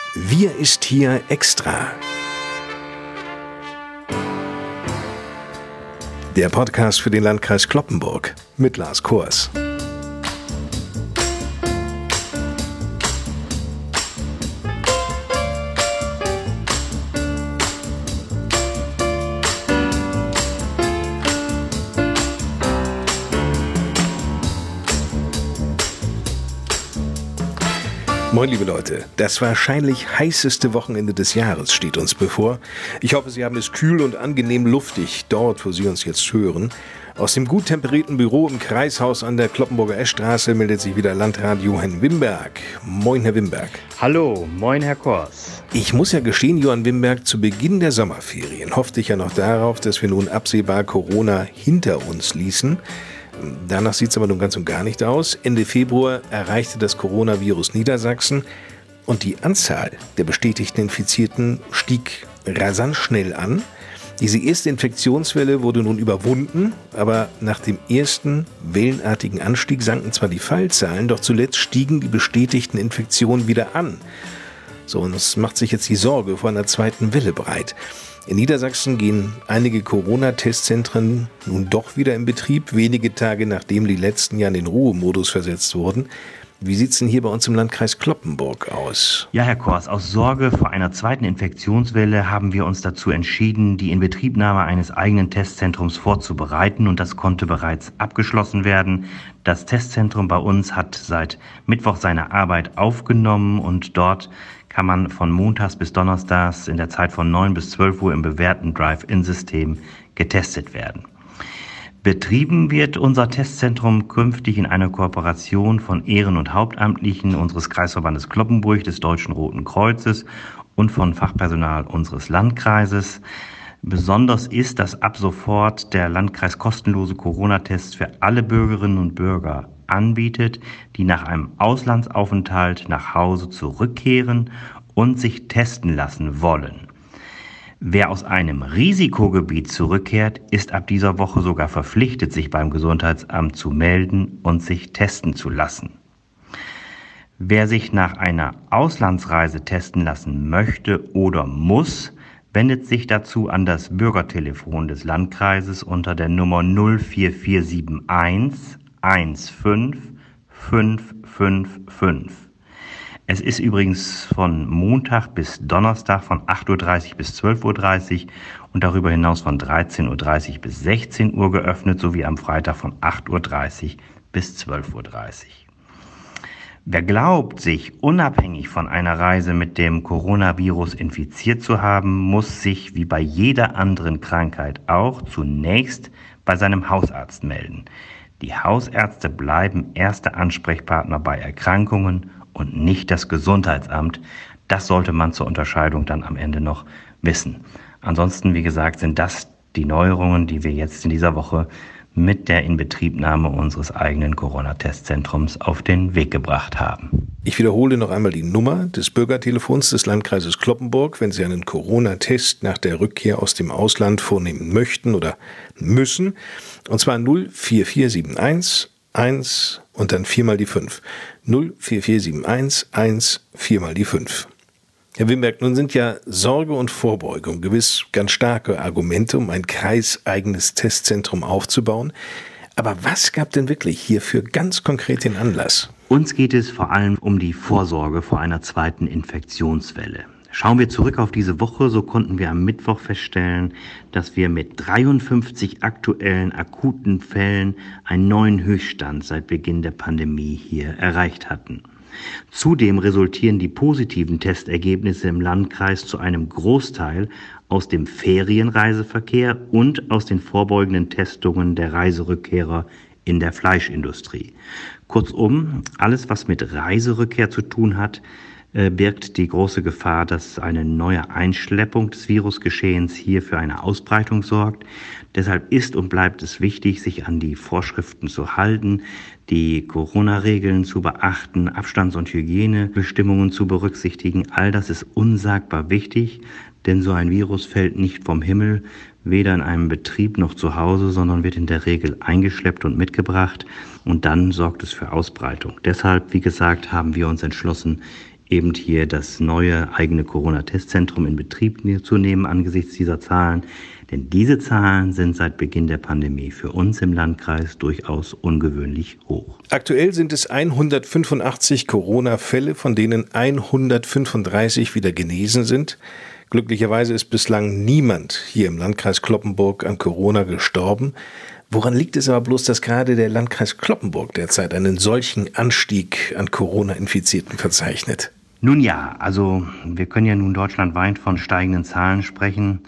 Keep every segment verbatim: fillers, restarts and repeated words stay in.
Wir ist hier extra. Der Podcast für den Landkreis Cloppenburg mit Lars Kors. Moin liebe Leute, das wahrscheinlich heißeste Wochenende des Jahres steht uns bevor. Ich hoffe, Sie haben es kühl und angenehm luftig dort, wo Sie uns jetzt hören. Aus dem gut temperierten Büro im Kreishaus an der Cloppenburger Eschstraße meldet sich wieder Landrat Johann Wimberg. Moin Herr Wimberg. Hallo, moin Herr Kors. Ich muss ja gestehen, Johann Wimberg, zu Beginn der Sommerferien hoffte ich ja noch darauf, dass wir nun absehbar Corona hinter uns ließen. Danach sieht es aber nun ganz und gar nicht aus. Ende Februar erreichte das Coronavirus Niedersachsen und die Anzahl der bestätigten Infizierten stieg rasant schnell an. Diese erste Infektionswelle wurde nun überwunden, aber nach dem ersten wellenartigen Anstieg sanken zwar die Fallzahlen, doch zuletzt stiegen die bestätigten Infektionen wieder an. So, und es macht sich jetzt die Sorge vor einer zweiten Welle breit. In Niedersachsen gehen einige Corona-Testzentren nun doch wieder in Betrieb, wenige Tage nachdem die letzten ja in den Ruhemodus versetzt wurden. Wie sieht es denn hier bei uns im Landkreis Cloppenburg aus? Ja, Herr Kors, aus Sorge vor einer zweiten Infektionswelle haben wir uns dazu entschieden, die Inbetriebnahme eines eigenen Testzentrums vorzubereiten, und das konnte bereits abgeschlossen werden. Das Testzentrum bei uns hat seit Mittwoch seine Arbeit aufgenommen und dort kann man von montags bis donnerstags in der Zeit von neun bis zwölf Uhr im bewährten Drive-In-System getestet werden. Betrieben wird unser Testzentrum künftig in einer Kooperation von Ehren- und Hauptamtlichen unseres Kreisverbandes Cloppenburg, des Deutschen Roten Kreuzes und von Fachpersonal unseres Landkreises. Besonders ist, dass ab sofort der Landkreis kostenlose Corona-Tests für alle Bürgerinnen und Bürger anbietet, die nach einem Auslandsaufenthalt nach Hause zurückkehren und sich testen lassen wollen. Wer aus einem Risikogebiet zurückkehrt, ist ab dieser Woche sogar verpflichtet, sich beim Gesundheitsamt zu melden und sich testen zu lassen. Wer sich nach einer Auslandsreise testen lassen möchte oder muss, wendet sich dazu an das Bürgertelefon des Landkreises unter der Nummer null vier vier sieben eins eins fünf fünf fünf fünf. Es ist übrigens von Montag bis Donnerstag von acht Uhr dreißig bis zwölf Uhr dreißig und darüber hinaus von dreizehn Uhr dreißig bis sechzehn Uhr geöffnet, sowie am Freitag von acht Uhr dreißig bis zwölf Uhr dreißig. Wer glaubt, sich unabhängig von einer Reise mit dem Coronavirus infiziert zu haben, muss sich wie bei jeder anderen Krankheit auch zunächst bei seinem Hausarzt melden. Die Hausärzte bleiben erste Ansprechpartner bei Erkrankungen und nicht das Gesundheitsamt. Das sollte man zur Unterscheidung dann am Ende noch wissen. Ansonsten, wie gesagt, sind das die Neuerungen, die wir jetzt in dieser Woche mit der Inbetriebnahme unseres eigenen Corona-Testzentrums auf den Weg gebracht haben. Ich wiederhole noch einmal die Nummer des Bürgertelefons des Landkreises Cloppenburg, wenn Sie einen Corona-Test nach der Rückkehr aus dem Ausland vornehmen möchten oder müssen. Und zwar null vier vier sieben eins eins und dann viermal die fünf. null vier vier sieben eins eins viermal die fünf. Herr Wimberg, nun sind ja Sorge und Vorbeugung gewiss ganz starke Argumente, um ein kreiseigenes Testzentrum aufzubauen. Aber was gab denn wirklich hierfür ganz konkret den Anlass? Uns geht es vor allem um die Vorsorge vor einer zweiten Infektionswelle. Schauen wir zurück auf diese Woche, so konnten wir am Mittwoch feststellen, dass wir mit dreiundfünfzig aktuellen akuten Fällen einen neuen Höchststand seit Beginn der Pandemie hier erreicht hatten. Zudem resultieren die positiven Testergebnisse im Landkreis zu einem Großteil aus dem Ferienreiseverkehr und aus den vorbeugenden Testungen der Reiserückkehrer in der Fleischindustrie. Kurzum, alles, was mit Reiserückkehr zu tun hat, birgt die große Gefahr, dass eine neue Einschleppung des Virusgeschehens hier für eine Ausbreitung sorgt. Deshalb ist und bleibt es wichtig, sich an die Vorschriften zu halten, die Corona-Regeln zu beachten, Abstands- und Hygienebestimmungen zu berücksichtigen. All das ist unsagbar wichtig, denn so ein Virus fällt nicht vom Himmel, weder in einem Betrieb noch zu Hause, sondern wird in der Regel eingeschleppt und mitgebracht und dann sorgt es für Ausbreitung. Deshalb, wie gesagt, haben wir uns entschlossen, eben hier das neue eigene Corona-Testzentrum in Betrieb zu nehmen angesichts dieser Zahlen. Denn diese Zahlen sind seit Beginn der Pandemie für uns im Landkreis durchaus ungewöhnlich hoch. Aktuell sind es hundertfünfundachtzig Corona-Fälle, von denen hundertfünfunddreißig wieder genesen sind. Glücklicherweise ist bislang niemand hier im Landkreis Cloppenburg an Corona gestorben. Woran liegt es aber bloß, dass gerade der Landkreis Cloppenburg derzeit einen solchen Anstieg an Corona-Infizierten verzeichnet? Nun ja, also wir können ja nun deutschlandweit von steigenden Zahlen sprechen.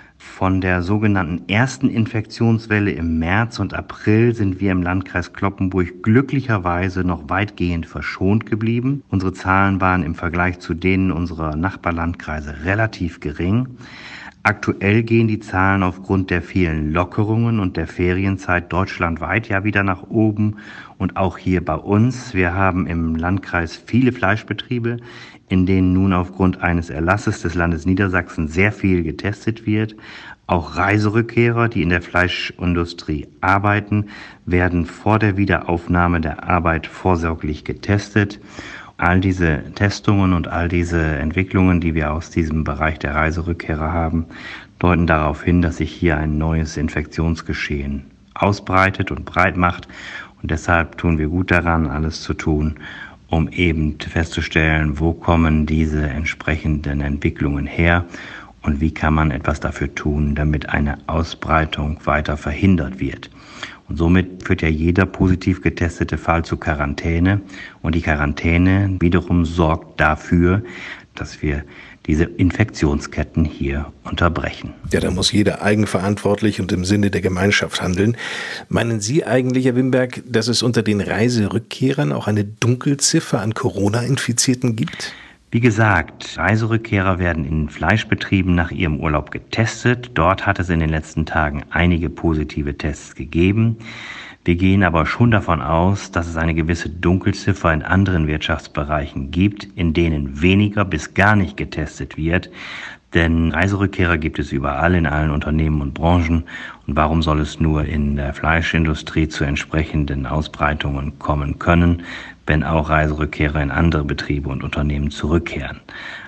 Von der sogenannten ersten Infektionswelle im März und April sind wir im Landkreis Cloppenburg glücklicherweise noch weitgehend verschont geblieben. Unsere Zahlen waren im Vergleich zu denen unserer Nachbarlandkreise relativ gering. Aktuell gehen die Zahlen aufgrund der vielen Lockerungen und der Ferienzeit deutschlandweit ja wieder nach oben und auch hier bei uns. Wir haben im Landkreis viele Fleischbetriebe, in denen nun aufgrund eines Erlasses des Landes Niedersachsen sehr viel getestet wird. Auch Reiserückkehrer, die in der Fleischindustrie arbeiten, werden vor der Wiederaufnahme der Arbeit vorsorglich getestet. All diese Testungen und all diese Entwicklungen, die wir aus diesem Bereich der Reiserückkehrer haben, deuten darauf hin, dass sich hier ein neues Infektionsgeschehen ausbreitet und breit macht. Und deshalb tun wir gut daran, alles zu tun, um eben festzustellen, wo kommen diese entsprechenden Entwicklungen her und wie kann man etwas dafür tun, damit eine Ausbreitung weiter verhindert wird. Und somit führt ja jeder positiv getestete Fall zur Quarantäne. Und die Quarantäne wiederum sorgt dafür, dass wir diese Infektionsketten hier unterbrechen. Ja, da muss jeder eigenverantwortlich und im Sinne der Gemeinschaft handeln. Meinen Sie eigentlich, Herr Wimberg, dass es unter den Reiserückkehrern auch eine Dunkelziffer an Corona-Infizierten gibt? Wie gesagt, Reiserückkehrer werden in Fleischbetrieben nach ihrem Urlaub getestet. Dort hat es in den letzten Tagen einige positive Tests gegeben. Wir gehen aber schon davon aus, dass es eine gewisse Dunkelziffer in anderen Wirtschaftsbereichen gibt, in denen weniger bis gar nicht getestet wird. Denn Reiserückkehrer gibt es überall in allen Unternehmen und Branchen. Und warum soll es nur in der Fleischindustrie zu entsprechenden Ausbreitungen kommen können, wenn auch Reiserückkehrer in andere Betriebe und Unternehmen zurückkehren?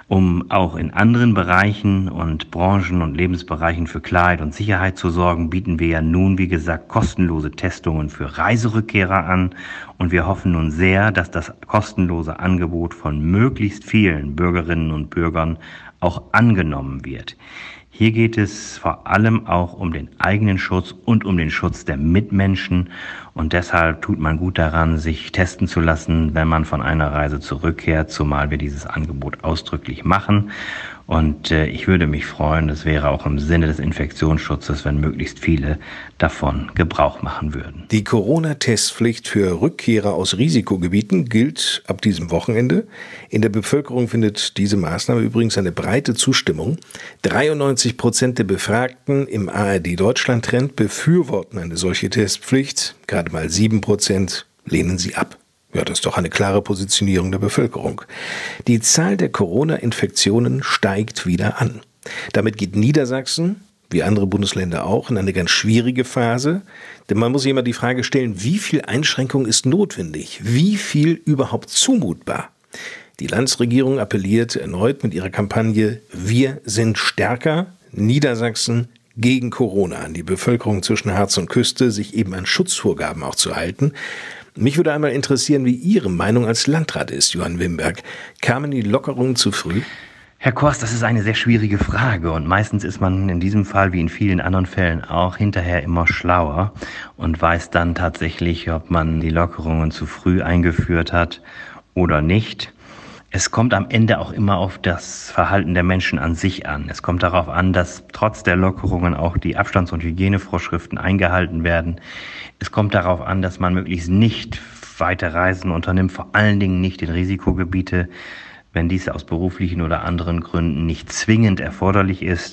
Um auch in anderen Bereichen und Branchen und Lebensbereichen für Klarheit und Sicherheit zu sorgen, bieten wir ja nun, wie gesagt, kostenlose Testungen für Reiserückkehrer an. Und wir hoffen nun sehr, dass das kostenlose Angebot von möglichst vielen Bürgerinnen und Bürgern auch angenommen wird. Hier geht es vor allem auch um den eigenen Schutz und um den Schutz der Mitmenschen. Und deshalb tut man gut daran, sich testen zu lassen, wenn man von einer Reise zurückkehrt, zumal wir dieses Angebot ausdrücklich machen. Und äh, ich würde mich freuen, es wäre auch im Sinne des Infektionsschutzes, wenn möglichst viele davon Gebrauch machen würden. Die Corona-Testpflicht für Rückkehrer aus Risikogebieten gilt ab diesem Wochenende. In der Bevölkerung findet diese Maßnahme übrigens eine breite Zustimmung. dreiundneunzig Prozent der Befragten im A R D Deutschland-Trend befürworten eine solche Testpflicht. Gerade mal sieben Prozent lehnen sie ab. Ja, das ist doch eine klare Positionierung der Bevölkerung. Die Zahl der Corona-Infektionen steigt wieder an. Damit geht Niedersachsen, wie andere Bundesländer auch, in eine ganz schwierige Phase. Denn man muss sich immer die Frage stellen, wie viel Einschränkung ist notwendig? Wie viel überhaupt zumutbar? Die Landesregierung appelliert erneut mit ihrer Kampagne Wir sind stärker, Niedersachsen gegen Corona an die Bevölkerung zwischen Harz und Küste, sich eben an Schutzvorgaben auch zu halten. Mich würde einmal interessieren, wie Ihre Meinung als Landrat ist, Johann Wimberg. Kamen die Lockerungen zu früh? Herr Kors, das ist eine sehr schwierige Frage und meistens ist man in diesem Fall wie in vielen anderen Fällen auch hinterher immer schlauer und weiß dann tatsächlich, ob man die Lockerungen zu früh eingeführt hat oder nicht. Es kommt am Ende auch immer auf das Verhalten der Menschen an sich an. Es kommt darauf an, dass trotz der Lockerungen auch die Abstands- und Hygienevorschriften eingehalten werden. Es kommt darauf an, dass man möglichst nicht weite Reisen unternimmt, vor allen Dingen nicht in Risikogebiete, wenn dies aus beruflichen oder anderen Gründen nicht zwingend erforderlich ist.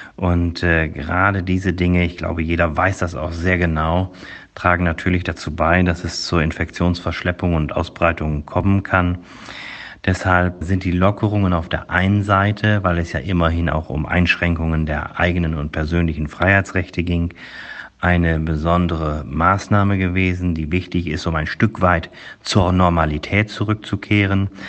Und äh, gerade diese Dinge, ich glaube, jeder weiß das auch sehr genau, tragen natürlich dazu bei, dass es zur Infektionsverschleppung und Ausbreitung kommen kann. Deshalb sind die Lockerungen auf der einen Seite, weil es ja immerhin auch um Einschränkungen der eigenen und persönlichen Freiheitsrechte ging, eine besondere Maßnahme gewesen, die wichtig ist, um ein Stück weit zur Normalität zurückzukehren.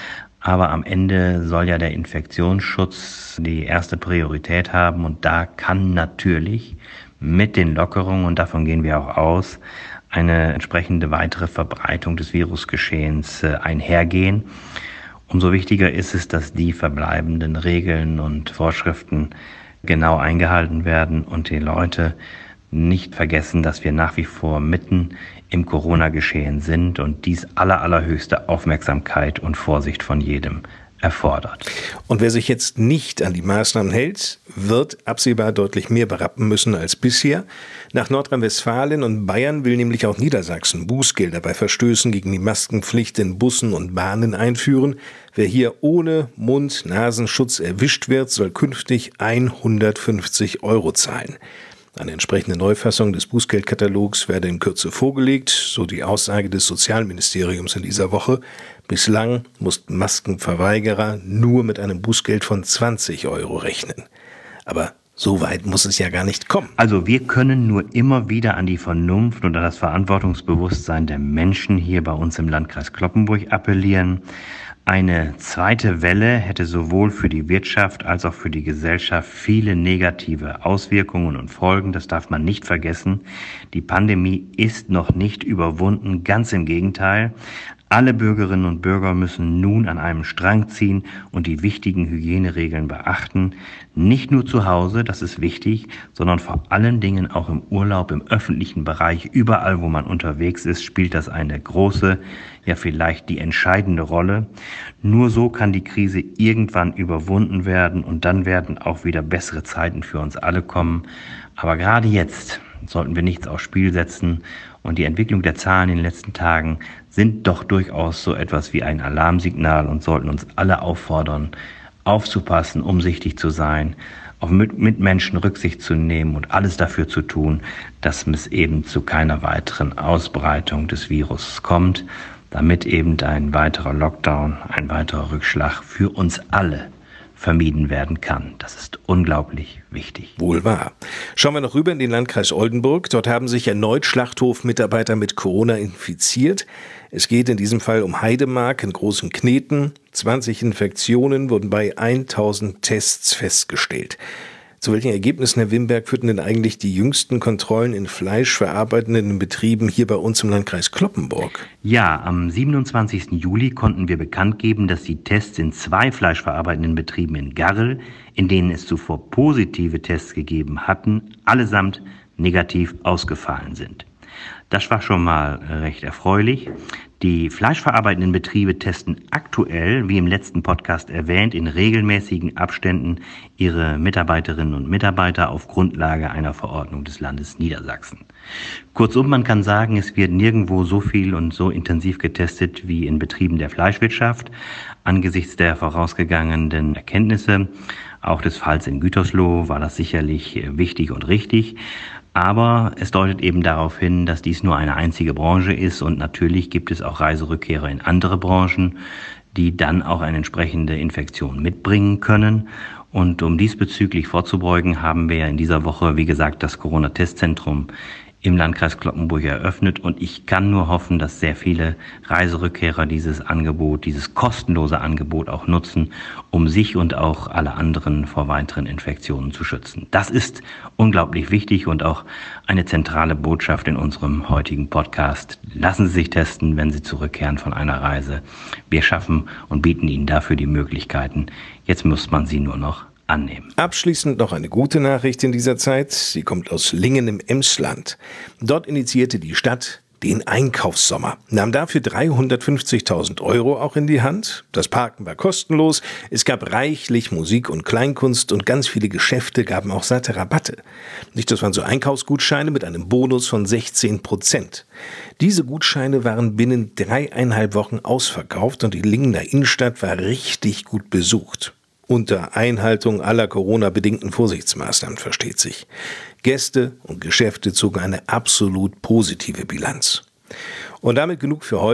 Aber am Ende soll ja der Infektionsschutz die erste Priorität haben. Und da kann natürlich mit den Lockerungen, und davon gehen wir auch aus, eine entsprechende weitere Verbreitung des Virusgeschehens einhergehen. Umso wichtiger ist es, dass die verbleibenden Regeln und Vorschriften genau eingehalten werden und die Leute nicht vergessen, dass wir nach wie vor mitten im Corona-Geschehen sind und dies aller, allerhöchste Aufmerksamkeit und Vorsicht von jedem erfordert. Und wer sich jetzt nicht an die Maßnahmen hält, wird absehbar deutlich mehr berappen müssen als bisher. Nach Nordrhein-Westfalen und Bayern will nämlich auch Niedersachsen Bußgelder bei Verstößen gegen die Maskenpflicht in Bussen und Bahnen einführen. Wer hier ohne Mund-Nasenschutz erwischt wird, soll künftig hundertfünfzig Euro zahlen. Eine entsprechende Neufassung des Bußgeldkatalogs werde in Kürze vorgelegt, so die Aussage des Sozialministeriums in dieser Woche. Bislang mussten Maskenverweigerer nur mit einem Bußgeld von zwanzig Euro rechnen. Aber so weit muss es ja gar nicht kommen. Also wir können nur immer wieder an die Vernunft und an das Verantwortungsbewusstsein der Menschen hier bei uns im Landkreis Cloppenburg appellieren. Eine zweite Welle hätte sowohl für die Wirtschaft als auch für die Gesellschaft viele negative Auswirkungen und Folgen. Das darf man nicht vergessen. Die Pandemie ist noch nicht überwunden, ganz im Gegenteil. Alle Bürgerinnen und Bürger müssen nun an einem Strang ziehen und die wichtigen Hygieneregeln beachten. Nicht nur zu Hause, das ist wichtig, sondern vor allen Dingen auch im Urlaub, im öffentlichen Bereich, überall, wo man unterwegs ist, spielt das eine große, ja vielleicht die entscheidende Rolle. Nur so kann die Krise irgendwann überwunden werden und dann werden auch wieder bessere Zeiten für uns alle kommen. Aber gerade jetzt sollten wir nichts aufs Spiel setzen. Und die Entwicklung der Zahlen in den letzten Tagen sind doch durchaus so etwas wie ein Alarmsignal und sollten uns alle auffordern, aufzupassen, umsichtig zu sein, auf Mitmenschen Rücksicht zu nehmen und alles dafür zu tun, dass es eben zu keiner weiteren Ausbreitung des Virus kommt, damit eben ein weiterer Lockdown, ein weiterer Rückschlag für uns alle vermieden werden kann. Das ist unglaublich wichtig. Wohl wahr. Schauen wir noch rüber in den Landkreis Oldenburg. Dort haben sich erneut Schlachthofmitarbeiter mit Corona infiziert. Es geht in diesem Fall um Heidemark in Großen Kneten. zwanzig Infektionen wurden bei tausend Tests festgestellt. Zu welchen Ergebnissen, Herr Wimberg, führten denn eigentlich die jüngsten Kontrollen in fleischverarbeitenden Betrieben hier bei uns im Landkreis Cloppenburg? Ja, am siebenundzwanzigsten Juli konnten wir bekannt geben, dass die Tests in zwei fleischverarbeitenden Betrieben in Garrel, in denen es zuvor positive Tests gegeben hatten, allesamt negativ ausgefallen sind. Das war schon mal recht erfreulich. Die fleischverarbeitenden Betriebe testen aktuell, wie im letzten Podcast erwähnt, in regelmäßigen Abständen ihre Mitarbeiterinnen und Mitarbeiter auf Grundlage einer Verordnung des Landes Niedersachsen. Kurzum, man kann sagen, es wird nirgendwo so viel und so intensiv getestet wie in Betrieben der Fleischwirtschaft. Angesichts der vorausgegangenen Erkenntnisse, auch des Falls in Gütersloh, war das sicherlich wichtig und richtig. Aber es deutet eben darauf hin, dass dies nur eine einzige Branche ist und natürlich gibt es auch Reiserückkehrer in andere Branchen, die dann auch eine entsprechende Infektion mitbringen können. Und um diesbezüglich vorzubeugen, haben wir in dieser Woche, wie gesagt, das Corona-Testzentrum im Landkreis Cloppenburg eröffnet und ich kann nur hoffen, dass sehr viele Reiserückkehrer dieses Angebot, dieses kostenlose Angebot auch nutzen, um sich und auch alle anderen vor weiteren Infektionen zu schützen. Das ist unglaublich wichtig und auch eine zentrale Botschaft in unserem heutigen Podcast. Lassen Sie sich testen, wenn Sie zurückkehren von einer Reise. Wir schaffen und bieten Ihnen dafür die Möglichkeiten. Jetzt muss man sie nur noch annehmen. Abschließend noch eine gute Nachricht in dieser Zeit. Sie kommt aus Lingen im Emsland. Dort initiierte die Stadt den Einkaufssommer, nahm dafür dreihundertfünfzigtausend Euro auch in die Hand. Das Parken war kostenlos, es gab reichlich Musik und Kleinkunst und ganz viele Geschäfte gaben auch satte Rabatte. Nicht, das waren so Einkaufsgutscheine mit einem Bonus von sechzehn Prozent. Diese Gutscheine waren binnen dreieinhalb Wochen ausverkauft und die Lingener Innenstadt war richtig gut besucht. Unter Einhaltung aller Corona-bedingten Vorsichtsmaßnahmen, versteht sich. Gäste und Geschäfte zogen eine absolut positive Bilanz. Und damit genug für heute.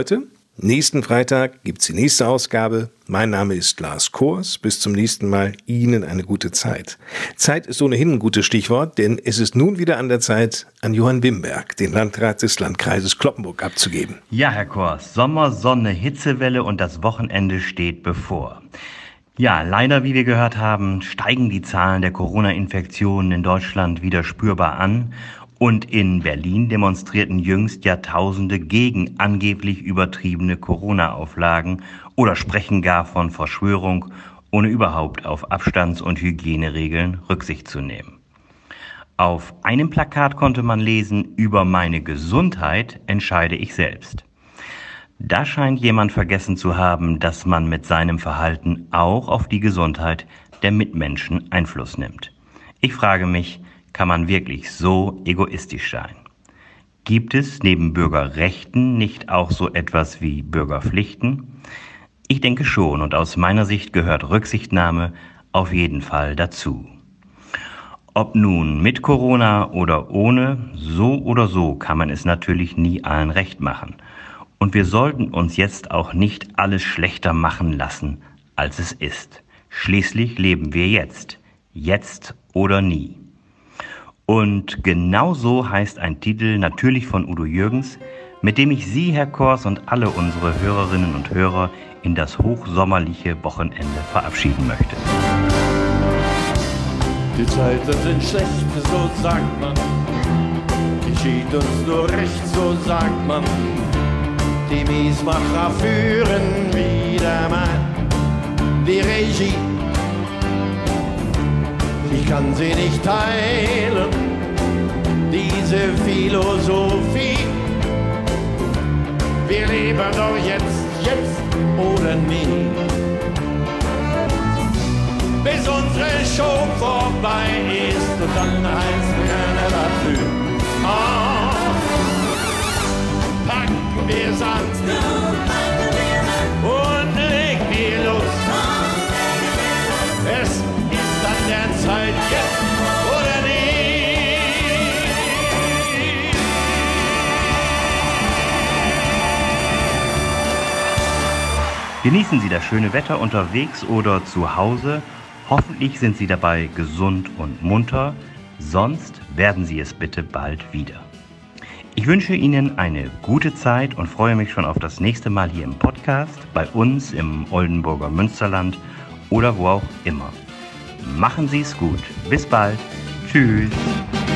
Nächsten Freitag gibt's die nächste Ausgabe. Mein Name ist Lars Kors. Bis zum nächsten Mal. Ihnen eine gute Zeit. Zeit ist ohnehin ein gutes Stichwort, denn es ist nun wieder an der Zeit, an Johann Wimberg, den Landrat des Landkreises Cloppenburg, abzugeben. Ja, Herr Kors, Sommer, Sonne, Hitzewelle und das Wochenende steht bevor. Ja, leider, wie wir gehört haben, steigen die Zahlen der Corona-Infektionen in Deutschland wieder spürbar an. Und in Berlin demonstrierten jüngst Jahrtausende gegen angeblich übertriebene Corona-Auflagen oder sprechen gar von Verschwörung, ohne überhaupt auf Abstands- und Hygieneregeln Rücksicht zu nehmen. Auf einem Plakat konnte man lesen: Über meine Gesundheit entscheide ich selbst. Da scheint jemand vergessen zu haben, dass man mit seinem Verhalten auch auf die Gesundheit der Mitmenschen Einfluss nimmt. Ich frage mich, kann man wirklich so egoistisch sein? Gibt es neben Bürgerrechten nicht auch so etwas wie Bürgerpflichten? Ich denke schon, und aus meiner Sicht gehört Rücksichtnahme auf jeden Fall dazu. Ob nun mit Corona oder ohne, so oder so kann man es natürlich nie allen recht machen. Und wir sollten uns jetzt auch nicht alles schlechter machen lassen, als es ist. Schließlich leben wir jetzt. Jetzt oder nie. Und genau so heißt ein Titel, natürlich von Udo Jürgens, mit dem ich Sie, Herr Kors, und alle unsere Hörerinnen und Hörer in das hochsommerliche Wochenende verabschieden möchte. Die Zeiten sind schlecht, so sagt man. Geschieht uns nur recht, so sagt man. Die Miesmacher führen wieder mal die Regie. Ich kann sie nicht teilen, diese Philosophie. Wir leben doch jetzt, jetzt oder nie. Bis unsere Show vorbei ist und dann heißt keiner dafür. Oh, packen wir's an und legen wir los. Es ist an der Zeit, jetzt oder nie. Genießen Sie das schöne Wetter unterwegs oder zu Hause. Hoffentlich sind Sie dabei gesund und munter. Sonst werden Sie es bitte bald wieder. Ich wünsche Ihnen eine gute Zeit und freue mich schon auf das nächste Mal hier im Podcast, bei uns im Oldenburger Münsterland oder wo auch immer. Machen Sie es gut. Bis bald. Tschüss.